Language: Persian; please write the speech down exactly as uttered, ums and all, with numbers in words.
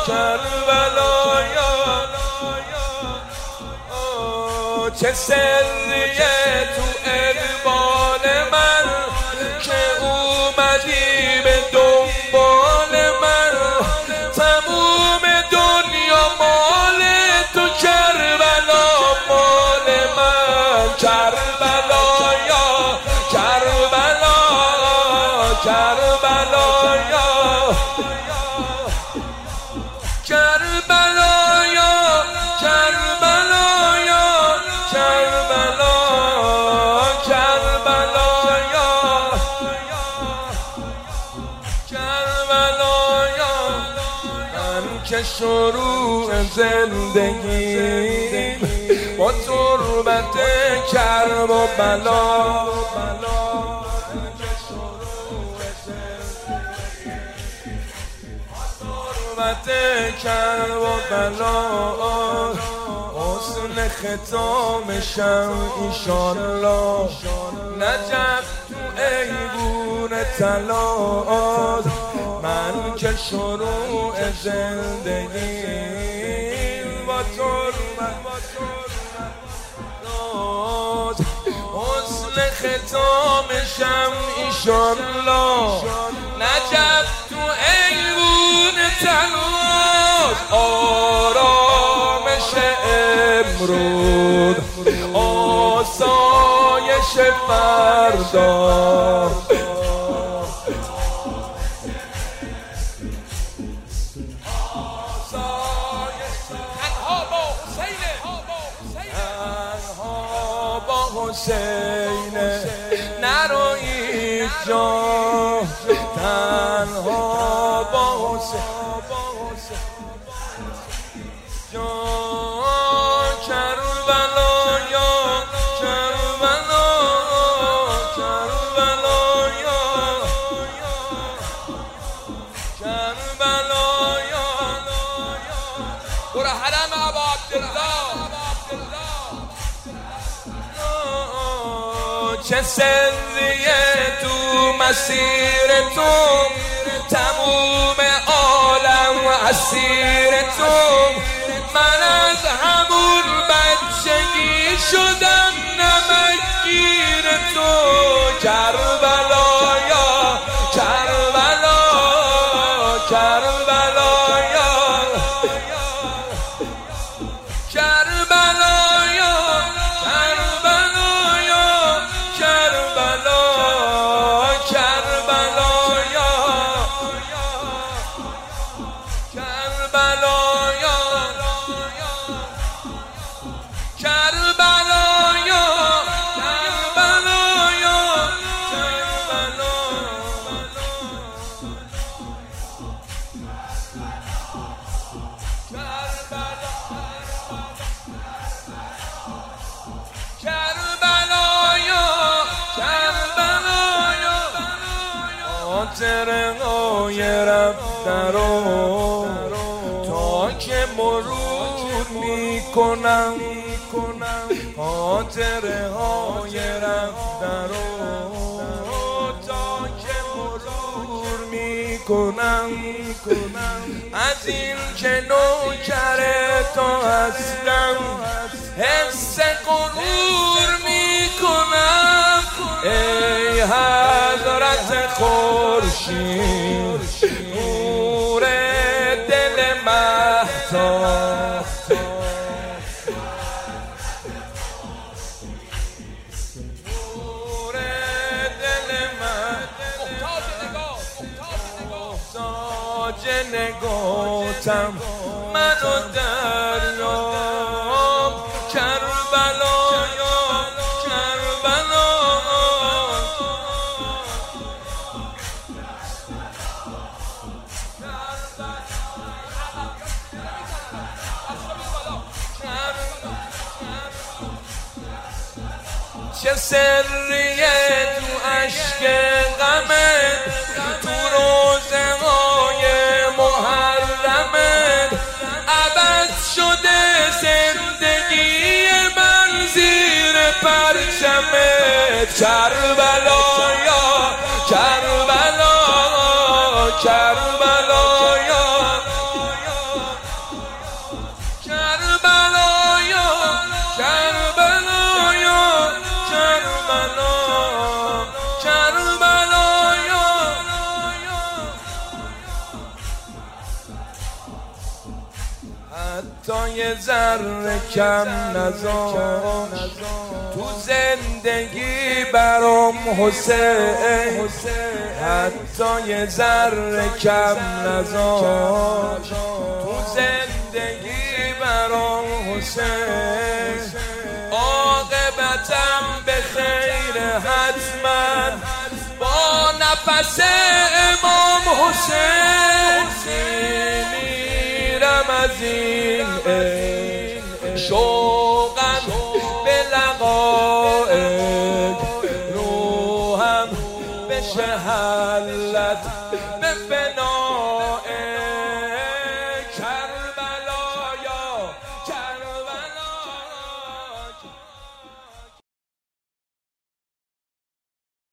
کربلایا چه سریه تو اقبال من که اومدی به دنبال من تموم دنیا مال تو کربلا مال من کربلایا کربلا کربلایا کربلایا کربلایا کربلا کربلایا کربلایا من که شروع زندگی با تربت کرب و بلا کرب و بلا حسن ختامشم ایشالله نجف تو ایوون طلا من که شروع زندگی با تربت حسن ختامشم ایشالله نجف تو ایوون تنوز آرامش امروز آسایش فردا تنها با حسینه نرو اینجا تنها با حسین جان کربلایا کربلا کربلایا کربلایا برو حرم ابا عبدالله چه سریه تو مسیر تو تموم عالم اسیر تو من از همون بچگی شدم نمکگیر تو کربلایا کربلا کربلایا کربلایا کربلایا کربلا کربلایا کربلایا کربلایا کربلایا کربلایا کربلایا خاطره های رفته رو تا که مرور میکنم خاطره های رفته رو تا که مرور میکنم از این که نوکر تو هستم حس غرور میکنم ای حضرت خورشید نور دل مهتاب نور دل مهتاب محتاج نگاتم منو دریاب کربلایا کربلا چه سریه تو عشق غمت تو روزه های محرمت عبث شده زندگی من زیر پرچمت کربلایا کربلا کربلایا حتی یه ذره کم نذار تو زندگی برام حسین، حتی یه ذره کم نذار تو زندگی برام حسین. عاقبتم به خیر حتما با نفس امام حسین میرم از این شوقم به لقائک، روحم بشه حلت